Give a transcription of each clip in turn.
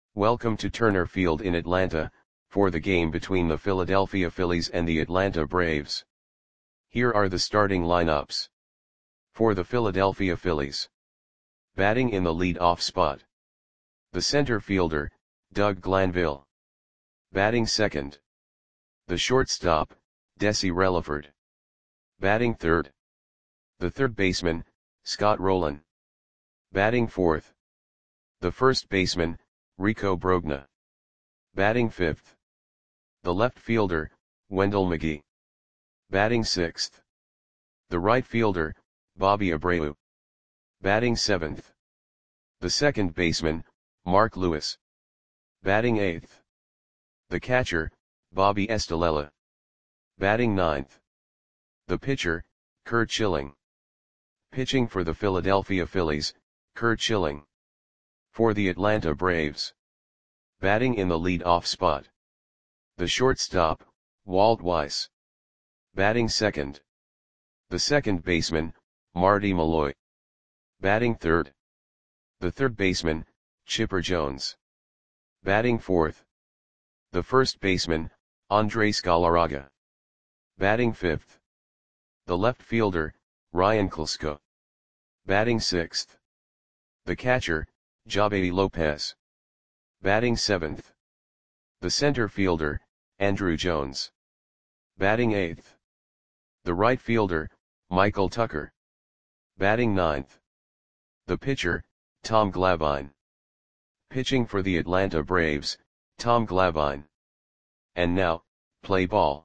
Welcome to Turner Field in Atlanta, for the game between the Philadelphia Phillies and the Atlanta Braves. Here are the starting lineups. For the Philadelphia Phillies. Batting in the lead-off spot. The center fielder, Doug Glanville. Batting second. The shortstop, Desi Relaford. Batting third. The third baseman, Scott Rolen. Batting fourth. The first baseman, Rico Brogna. Batting fifth. The left fielder, Wendell McGee. Batting sixth. The right fielder, Bobby Abreu. Batting seventh. The second baseman, Mark Lewis. Batting eighth. The catcher, Bobby Estalella. Batting ninth. The pitcher, Curt Schilling. Pitching for the Philadelphia Phillies, Curt Schilling. For the Atlanta Braves. Batting in the lead-off spot. The shortstop, Walt Weiss. Batting second. The second baseman, Marty Malloy. Batting third. The third baseman, Chipper Jones. Batting fourth. The first baseman, Andres Galarraga. Batting fifth. The left fielder, Ryan Klesko. Batting sixth. The catcher, Javi Lopez. Batting seventh. The center fielder, Andruw Jones. Batting eighth. The right fielder, Michael Tucker. Batting ninth. The pitcher, Tom Glavine. Pitching for the Atlanta Braves, Tom Glavine. And now, play ball.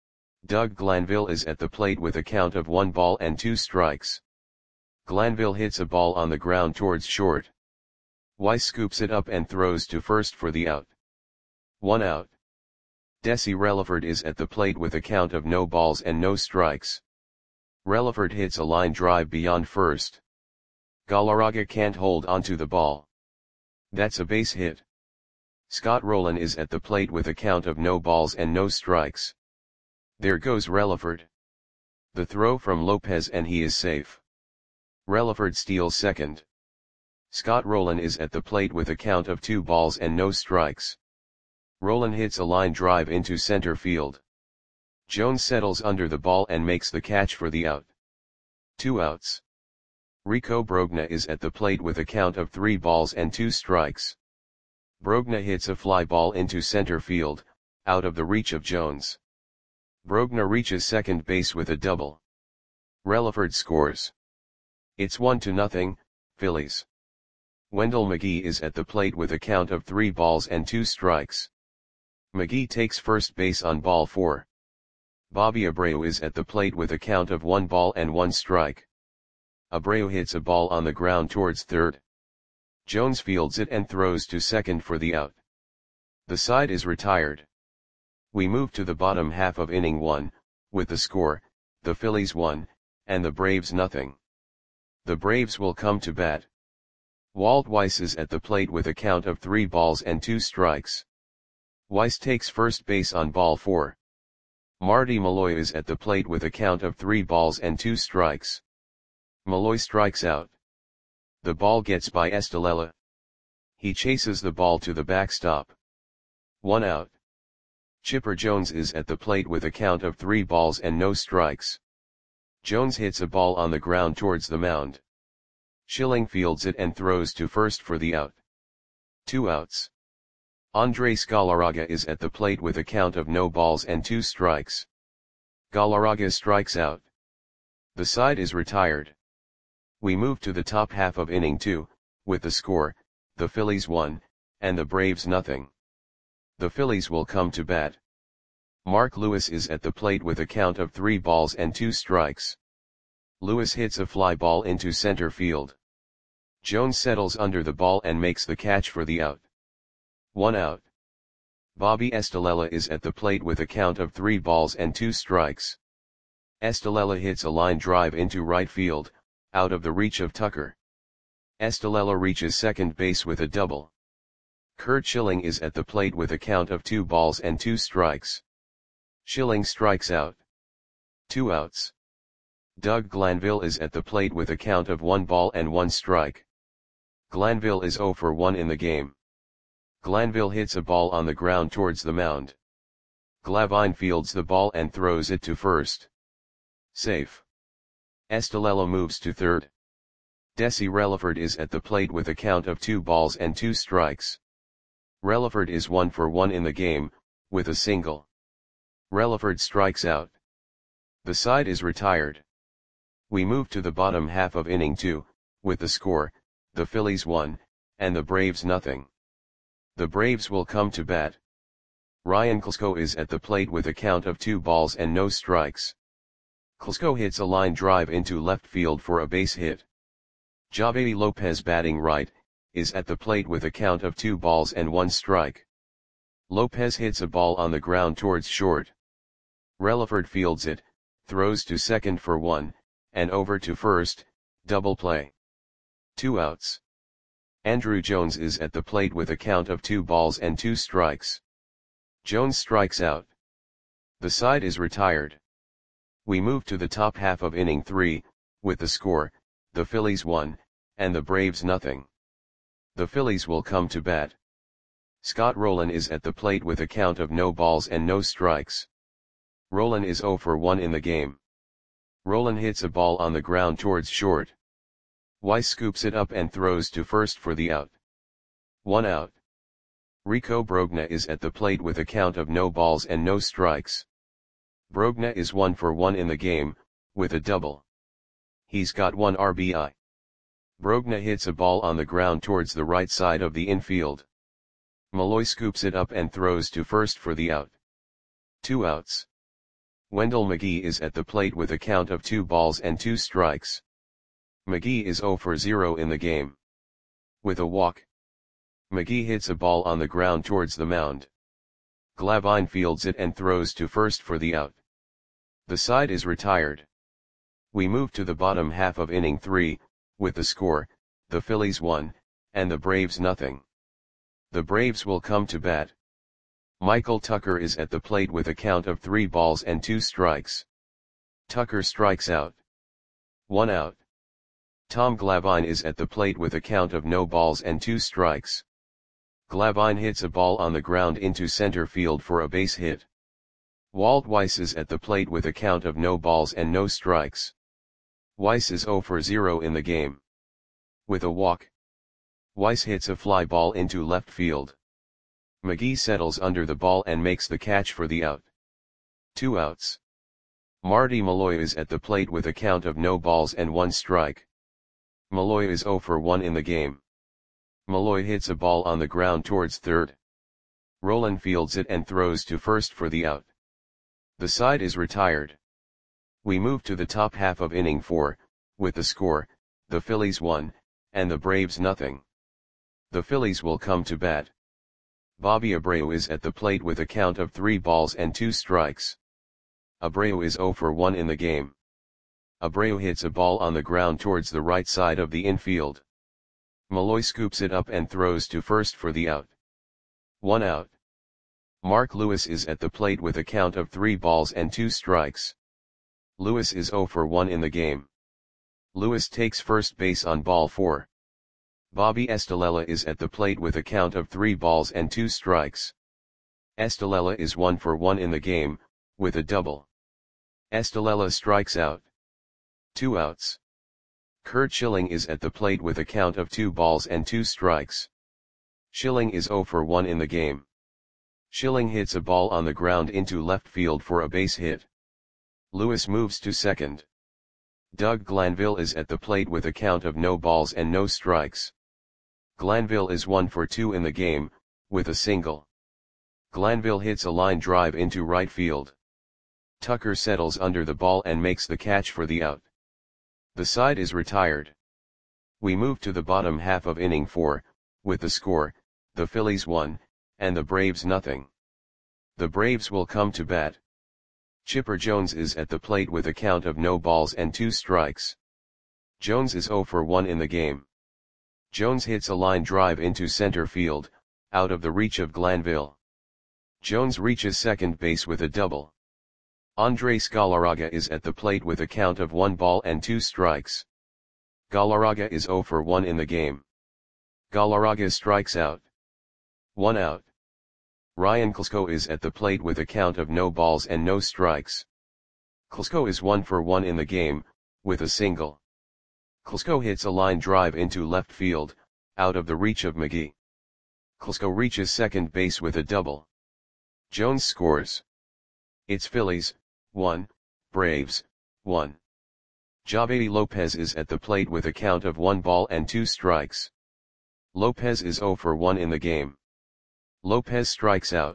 Doug Glanville is at the plate with a count of 1-2 strikes. Glanville hits a ball on the ground towards short. Weiss scoops it up and throws to first for the out. 1 out. Desi Relaford is at the plate with a count of 0 strikes. Relaford hits a line drive beyond first. Galarraga can't hold onto the ball. That's a base hit. Scott Rolen is at the plate with a count of 0 strikes. There goes Relaford. The throw from Lopez and he is safe. Relaford steals second. Scott Rolen is at the plate with a count of 2 strikes. Rolen hits a line drive into center field. Jones settles under the ball and makes the catch for the out. 2 outs. Rico Brogna is at the plate with a count of 3 strikes. Brogna hits a fly ball into center field, out of the reach of Jones. Brogna reaches second base with a double. Relaford scores. It's 1-0, Phillies. Wendell McGee is at the plate with a count of 3 strikes. McGee takes first base on ball 4. Bobby Abreu is at the plate with a count of 1 strike. Abreu hits a ball on the ground towards third. Jones fields it and throws to second for the out. The side is retired. We move to the bottom half of inning 1, with the score, the Phillies 1, and the Braves 0. The Braves will come to bat. Walt Weiss is at the plate with a count of 3 strikes. Weiss takes first base on ball 4. Marty Malloy is at the plate with a count of 3 strikes. Malloy strikes out. The ball gets by Estalella. He chases the ball to the backstop. 1 out. Chipper Jones is at the plate with a count of 3 strikes. Jones hits a ball on the ground towards the mound. Schilling fields it and throws to first for the out. 2 outs. Andres Galarraga is at the plate with a count of 0 strikes. Galarraga strikes out. The side is retired. We move to the top half of inning 2, with the score, the Phillies 1, and the Braves 0. The Phillies will come to bat. Mark Lewis is at the plate with a count of 3 strikes. Lewis hits a fly ball into center field. Jones settles under the ball and makes the catch for the out. 1 out. Bobby Estalella is at the plate with a count of 3 strikes. Estalella hits a line drive into right field, out of the reach of Tucker. Estalella reaches second base with a double. Curt Schilling is at the plate with a count of 2 strikes. Schilling strikes out. 2 outs. Doug Glanville is at the plate with a count of 1 strike. Glanville is 0 for 1 in the game. Glanville hits a ball on the ground towards the mound. Glavine fields the ball and throws it to first. Safe. Estalella moves to third. Desi Relaford is at the plate with a count of 2 balls and 2 strikes. Relaford is 1 for 1 in the game, with a single. Relaford strikes out. The side is retired. We move to the bottom half of inning 2, with the score, the Phillies 1, and the Braves nothing. The Braves will come to bat. Ryan Klesko is at the plate with a count of 2 balls and no strikes. Klesko hits a line drive into left field for a base hit. Javier Lopez, batting right, is at the plate with a count of 2 balls and 1 strike. Lopez hits a ball on the ground towards short. Relaford fields it, throws to second for 1, and over to first, double play. 2 outs. Andruw Jones is at the plate with a count of 2 balls and 2 strikes. Jones strikes out. The side is retired. We move to the top half of inning 3, with the score, the Phillies 1, and the Braves nothing. The Phillies will come to bat. Scott Rolen is at the plate with a count of no balls and no strikes. Rolen is 0 for 1 in the game. Rolen hits a ball on the ground towards short. Weiss scoops it up and throws to first for the out. 1 out. Rico Brogna is at the plate with a count of no balls and no strikes. Brogna is 1 for 1 in the game, with a double. He's got 1 RBI. Brogna hits a ball on the ground towards the right side of the infield. Malloy scoops it up and throws to first for the out. 2 outs. Wendell McGee is at the plate with a count of 2 balls and 2 strikes. McGee is 0 for 0 in the game. With a walk. McGee hits a ball on the ground towards the mound. Glavine fields it and throws to first for the out. The side is retired. We move to the bottom half of inning 3, with the score, the Phillies 1, and the Braves nothing. The Braves will come to bat. Michael Tucker is at the plate with a count of 3 balls and 2 strikes. Tucker strikes out. 1 out. Tom Glavine is at the plate with a count of no balls and 2 strikes. Glavine hits a ball on the ground into center field for a base hit. Walt Weiss is at the plate with a count of no balls and no strikes. Weiss is 0 for 0 in the game. With a walk. Weiss hits a fly ball into left field. McGee settles under the ball and makes the catch for the out. 2 outs. Marty Malloy is at the plate with a count of no balls and 1 strike. Malloy is 0 for 1 in the game. Malloy hits a ball on the ground towards third. Rolen fields it and throws to first for the out. The side is retired. We move to the top half of inning 4, with the score, the Phillies 1, and the Braves nothing. The Phillies will come to bat. Bobby Abreu is at the plate with a count of 3 balls and 2 strikes. Abreu is 0 for 1 in the game. Abreu hits a ball on the ground towards the right side of the infield. Malloy scoops it up and throws to first for the out. 1 out. Mark Lewis is at the plate with a count of 3 balls and 2 strikes. Lewis is 0 for 1 in the game. Lewis takes first base on ball 4. Bobby Estalella is at the plate with a count of 3 balls and 2 strikes. Estalella is 1 for 1 in the game, with a double. Estalella strikes out. 2 outs. Curt Schilling is at the plate with a count of 2 balls and 2 strikes. Schilling is 0 for 1 in the game. Schilling hits a ball on the ground into left field for a base hit. Lewis moves to second. Doug Glanville is at the plate with a count of no balls and no strikes. Glanville is 1 for 2 in the game, with a single. Glanville hits a line drive into right field. Tucker settles under the ball and makes the catch for the out. The side is retired. We move to the bottom half of inning 4, with the score, the Phillies 1, and the Braves nothing. The Braves will come to bat. Chipper Jones is at the plate with a count of no balls and 2 strikes. Jones is 0 for 1 in the game. Jones hits a line drive into center field, out of the reach of Glanville. Jones reaches second base with a double. Andres Galarraga is at the plate with a count of 1 ball and 2 strikes. Galarraga is 0 for 1 in the game. Galarraga strikes out. 1 out. Ryan Klesko is at the plate with a count of no balls and no strikes. Klesko is 1 for 1 in the game, with a single. Klesko hits a line drive into left field, out of the reach of McGee. Klesko reaches second base with a double. Jones scores. It's Phillies, 1, Braves, 1. Javy Lopez is at the plate with a count of 1 ball and 2 strikes. Lopez is 0 for 1 in the game. Lopez strikes out.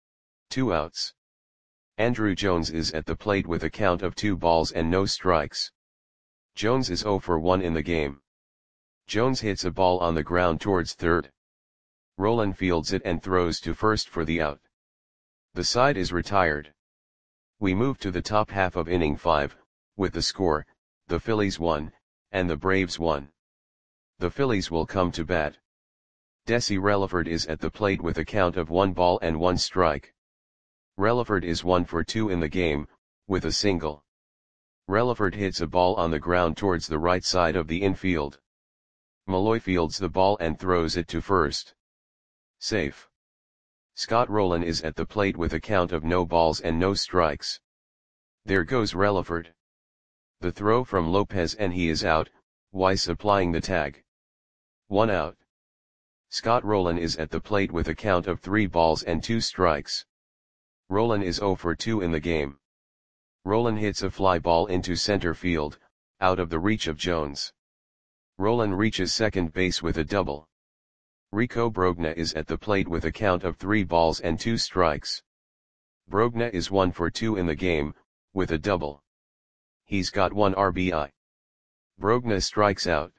2 outs. Andruw Jones is at the plate with a count of 2 balls and no strikes. Jones is 0 for 1 in the game. Jones hits a ball on the ground towards third. Rolen fields it and throws to first for the out. The side is retired. We move to the top half of inning 5, with the score, the Phillies 1, and the Braves 1. The Phillies will come to bat. Desi Relaford is at the plate with a count of 1 ball and 1 strike. Relaford is 1 for 2 in the game, with a single. Relaford hits a ball on the ground towards the right side of the infield. Malloy fields the ball and throws it to first. Safe. Scott Rolen is at the plate with a count of no balls and no strikes. There goes Relaford. The throw from Lopez and he is out, Weiss applying the tag. 1 out. Scott Rolen is at the plate with a count of 3 balls and 2 strikes. Rolen is 0 for 2 in the game. Rolen hits a fly ball into center field, out of the reach of Jones. Rolen reaches second base with a double. Rico Brogna is at the plate with a count of 3 balls and 2 strikes. Brogna is 1 for 2 in the game, with a double. He's got 1 RBI. Brogna strikes out.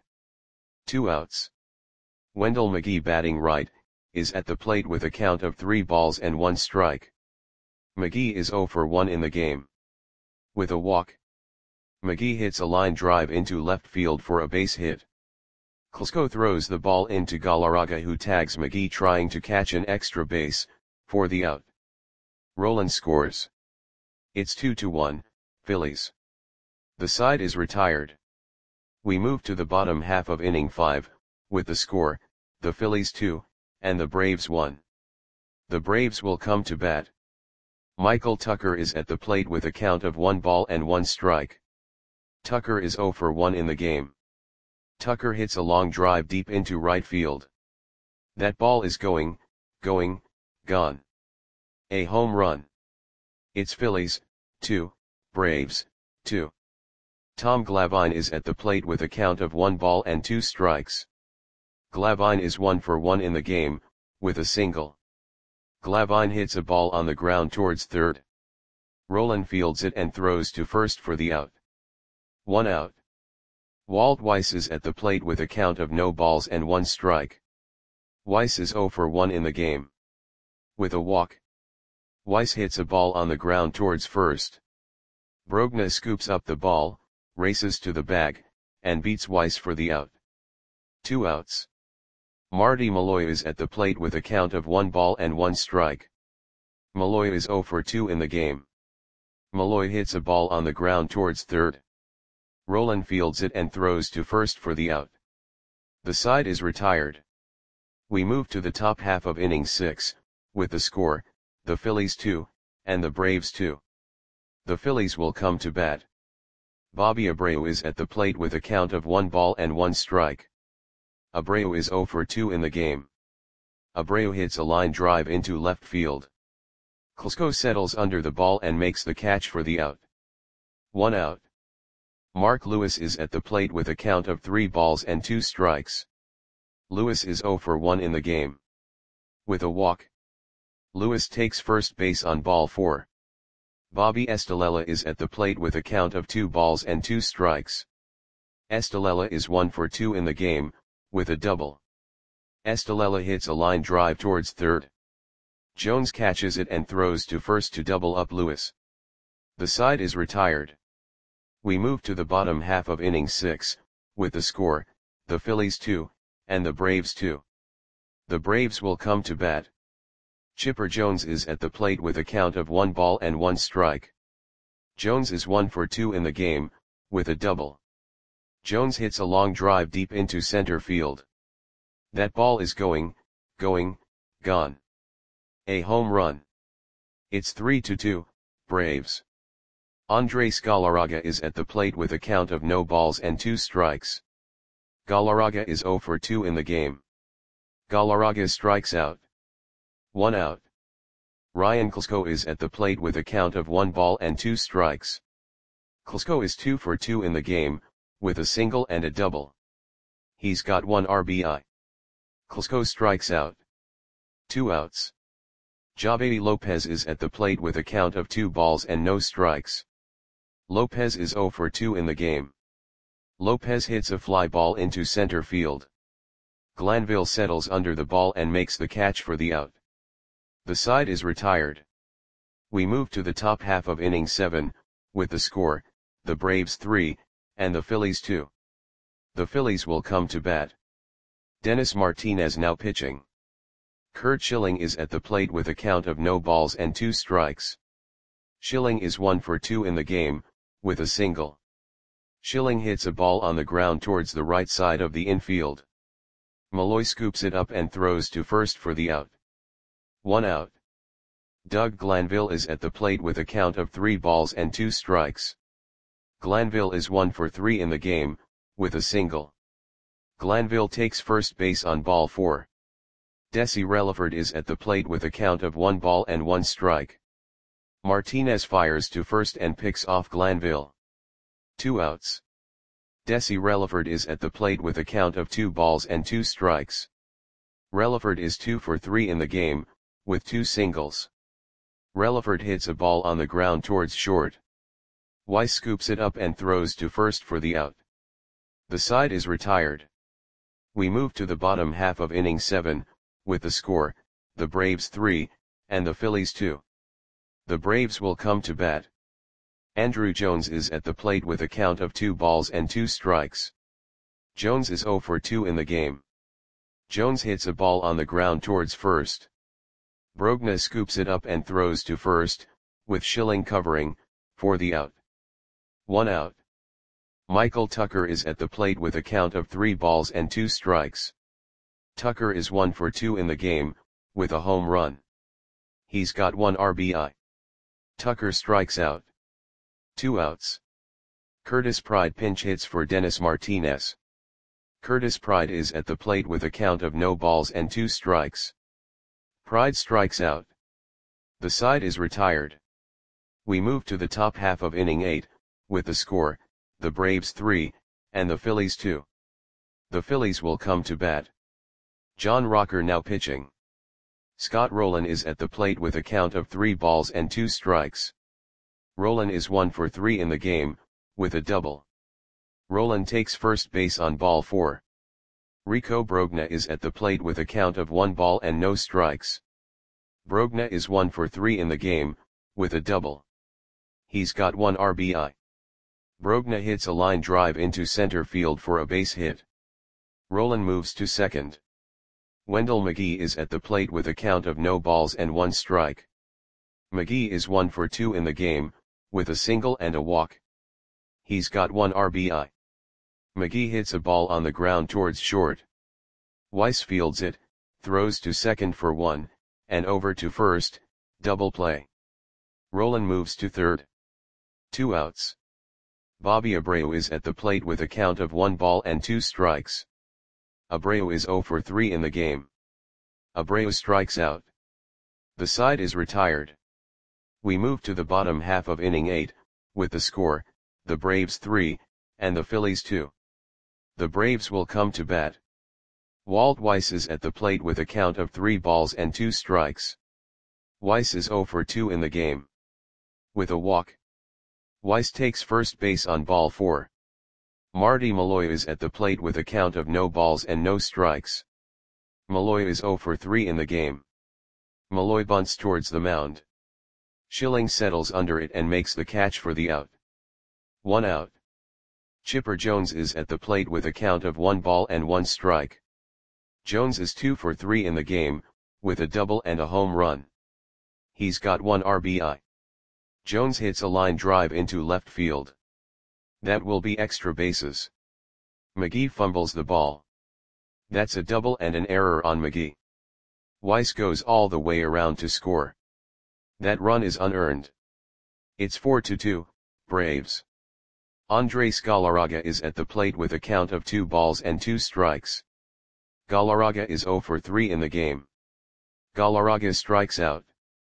2 outs. Wendell McGee batting right, is at the plate with a count of 3 balls and 1 strike. McGee is 0 for 1 in the game. With a walk. McGee hits a line drive into left field for a base hit. Klesko throws the ball into Galarraga, who tags McGee trying to catch an extra base, for the out. Rolen scores. It's 2-1, Phillies. The side is retired. We move to the bottom half of inning 5, with the score, the Phillies 2, and the Braves 1. The Braves will come to bat. Michael Tucker is at the plate with a count of 1 ball and 1 strike. Tucker is 0 for 1 in the game. Tucker hits a long drive deep into right field. That ball is gone. A home run. It's Phillies, 2, Braves, 2. Tom Glavine is at the plate with a count of 1 ball and 2 strikes. Glavine is 1 for 1 in the game, with a single. Glavine hits a ball on the ground towards third. Rolen fields it and throws to first for the out. 1 out. Walt Weiss is at the plate with a count of no balls and 1 strike. Weiss is 0 for 1 in the game. With a walk. Weiss hits a ball on the ground towards first. Brogna scoops up the ball, races to the bag, and beats Weiss for the out. 2 outs. Marty Malloy is at the plate with a count of 1 ball and 1 strike. Malloy is 0 for 2 in the game. Malloy hits a ball on the ground towards third. Rolen fields it and throws to first for the out. The side is retired. We move to the top half of inning 6, with the score, the Phillies 2, and the Braves 2. The Phillies will come to bat. Bobby Abreu is at the plate with a count of 1 ball and 1 strike. Abreu is 0 for 2 in the game. Abreu hits a line drive into left field. Klesko settles under the ball and makes the catch for the out. 1 out. Mark Lewis is at the plate with a count of 3 balls and 2 strikes. Lewis is 0 for 1 in the game. With a walk. Lewis takes first base on ball 4. Bobby Estalella is at the plate with a count of 2 balls and 2 strikes. Estalella is 1 for 2 in the game, with a double. Estalella hits a line drive towards third. Jones catches it and throws to first to double up Lewis. The side is retired. We move to the bottom half of inning 6, with the score, the Phillies 2, and the Braves 2. The Braves will come to bat. Chipper Jones is at the plate with a count of 1 ball and 1 strike. Jones is 1 for 2 in the game, with a double. Jones hits a long drive deep into center field. That ball is going. Gone. A home run. It's 3-2, Braves. Andres Galarraga is at the plate with a count of no balls and 2 strikes. Galarraga is 0 for 2 in the game. Galarraga strikes out. 1 out. Ryan Klesko is at the plate with a count of 1 ball and 2 strikes. Klesko is 2 for 2 in the game, with a single and a double. He's got 1 RBI. Klesko strikes out. 2 outs. Javi Lopez is at the plate with a count of 2 balls and no strikes. Lopez is 0 for 2 in the game. Lopez hits a fly ball into center field. Glanville settles under the ball and makes the catch for the out. The side is retired. We move to the top half of inning 7, with the score, the Braves 3, and the Phillies 2. The Phillies will come to bat. Dennis Martinez now pitching. Curt Schilling is at the plate with a count of no balls and 2 strikes. Schilling is 1 for 2 in the game, with a single. Schilling hits a ball on the ground towards the right side of the infield. Malloy scoops it up and throws to first for the out. 1 out. Doug Glanville is at the plate with a count of 3 balls and 2 strikes. Glanville is 1 for 3 in the game, with a single. Glanville takes first base on ball 4. Desi Relaford is at the plate with a count of 1 ball and 1 strike. Martinez fires to first and picks off Glanville. 2 outs. Desi Relaford is at the plate with a count of 2 balls and 2 strikes. Relaford is 2 for 3 in the game, with 2 singles. Relaford hits a ball on the ground towards short. Weiss scoops it up and throws to first for the out. The side is retired. We move to the bottom half of inning 7, with the score, the Braves 3, and the Phillies 2. The Braves will come to bat. Andruw Jones is at the plate with a count of 2 balls and 2 strikes. Jones is 0 for 2 in the game. Jones hits a ball on the ground towards first. Brogna scoops it up and throws to first, with Schilling covering, for the out. 1 out. Michael Tucker is at the plate with a count of 3 balls and 2 strikes. Tucker is 1 for 2 in the game, with a home run. He's got 1 RBI. Tucker strikes out. 2 outs. Curtis Pride pinch hits for Dennis Martinez. Curtis Pride is at the plate with a count of no balls and 2 strikes. Pride strikes out. The side is retired. We move to the top half of inning 8, with the score, the Braves 3, and the Phillies 2. The Phillies will come to bat. John Rocker now pitching. Scott Rowland is at the plate with a count of 3 balls and 2 strikes. Rowland is 1 for 3 in the game, with a double. Rowland takes first base on ball 4. Rico Brogna is at the plate with a count of 1 ball and no strikes. Brogna is 1 for 3 in the game, with a double. He's got 1 RBI. Brogna hits a line drive into center field for a base hit. Rowland moves to second. Wendell McGee is at the plate with a count of no balls and 1 strike. McGee is 1 for 2 in the game, with a single and a walk. He's got 1 RBI. McGee hits a ball on the ground towards short. Weiss fields it, throws to second for 1, and over to first, double play. Rowland moves to third. 2 outs. Bobby Abreu is at the plate with a count of 1 ball and 2 strikes. Abreu is 0 for 3 in the game. Abreu strikes out. The side is retired. We move to the bottom half of inning 8, with the score, the Braves 3, and the Phillies 2. The Braves will come to bat. Walt Weiss is at the plate with a count of 3 balls and 2 strikes. Weiss is 0 for 2 in the game. With a walk. Weiss takes first base on ball 4. Marty Malloy is at the plate with a count of no balls and no strikes. Malloy is 0 for 3 in the game. Malloy bunts towards the mound. Schilling settles under it and makes the catch for the out. 1 out. Chipper Jones is at the plate with a count of 1 ball and 1 strike. Jones is 2 for 3 in the game, with a double and a home run. He's got 1 RBI. Jones hits a line drive into left field. That will be extra bases. McGee fumbles the ball. That's a double and an error on McGee. Weiss goes all the way around to score. That run is unearned. It's 4-2, Braves. Andres Galarraga is at the plate with a count of 2 balls and 2 strikes. Galarraga is 0 for 3 in the game. Galarraga strikes out.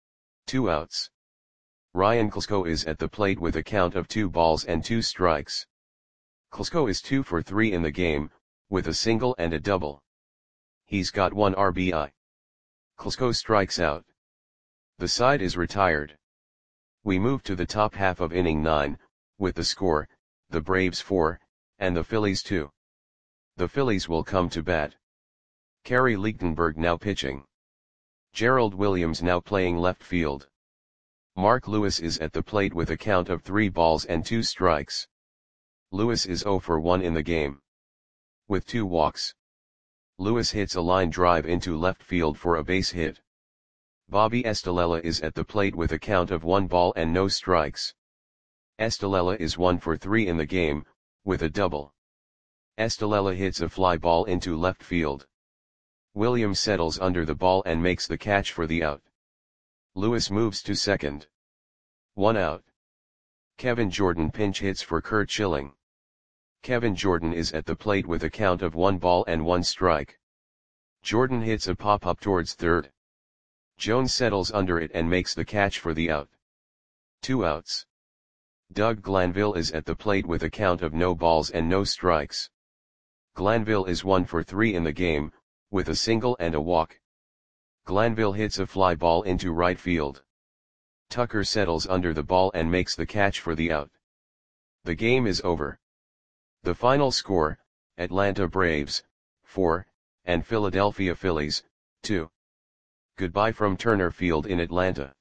2 outs. Ryan Klesko is at the plate with a count of 2 balls and 2 strikes. Klesko is 2 for 3 in the game, with a single and a double. He's got 1 RBI. Klesko strikes out. The side is retired. We move to the top half of inning 9, with the score, the Braves 4, and the Phillies 2. The Phillies will come to bat. Kerry Lichtenberg now pitching. Gerald Williams now playing left field. Mark Lewis is at the plate with a count of 3 balls and 2 strikes. Lewis is 0 for 1 in the game. With 2 walks. Lewis hits a line drive into left field for a base hit. Bobby Estalella is at the plate with a count of 1 ball and no strikes. Estalella is 1 for 3 in the game, with a double. Estalella hits a fly ball into left field. Williams settles under the ball and makes the catch for the out. Lewis moves to second. 1 out. Kevin Jordan pinch hits for Curt Schilling. Kevin Jordan is at the plate with a count of 1 ball and 1 strike. Jordan hits a pop-up towards third. Jones settles under it and makes the catch for the out. 2 outs. Doug Glanville is at the plate with a count of no balls and no strikes. Glanville is 1 for 3 in the game, with a single and a walk. Glanville hits a fly ball into right field. Tucker settles under the ball and makes the catch for the out. The game is over. The final score, Atlanta Braves, 4, and Philadelphia Phillies, 2. Goodbye from Turner Field in Atlanta.